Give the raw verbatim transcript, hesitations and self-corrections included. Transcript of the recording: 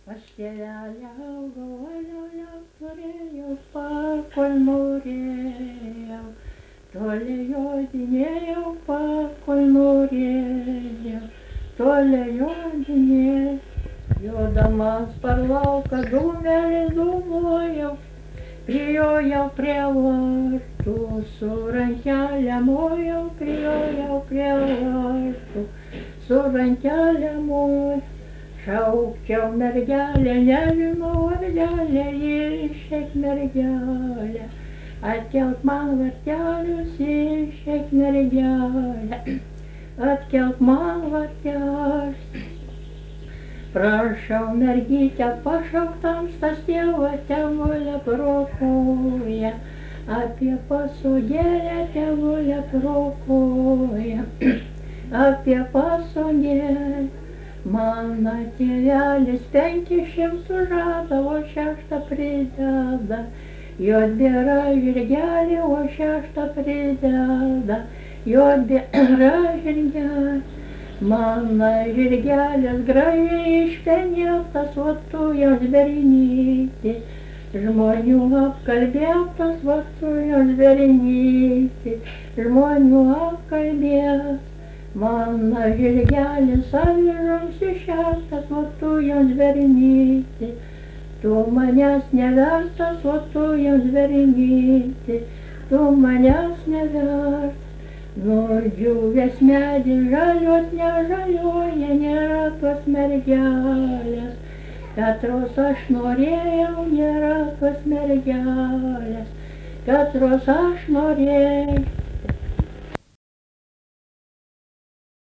Aš tėvelę galvoju, turėjau pakol norėjau, toli jodinėjau pakol norėjau, toli jodinėjau, jodamas per lauką dūmelį dūmojau, prijojau prie vartų, su rankelė mojau, prijojau prie vartų, su rankelė mojau. Šaukčiau mergelę, nežinau vardelę, išeik mergelę, atkelk man vartelius, išeik mergelę, atkelk man vartelius. Prašau mergytę pašauk tamstas tėvą, tėvulę prokuoja, apie pasodėlę tėvulę prokuoja, apie pasodėlę. Mano tėvelis penkis šimtus žada, o šeštą prideda, juodbėra žirgelį, o šeštą prideda, juodbėra žirgelį. Mano žirgelis gražiai išpenėtas, o tu jos bernytė, žmonių apkalbėtas, o tu jos bernytė, žmonių apkalbėtas. Mano žirgelis avižoms iššertas, o tu jos bernytė, tu manęs nevertas, o tu jos bernytė, tu manęs nevertas. Nudžiūvęs medis žaliuot nežaliuoja, nėra tos mergelės, katros aš norėjau, nėra tos mergelės, katros aš norėjau.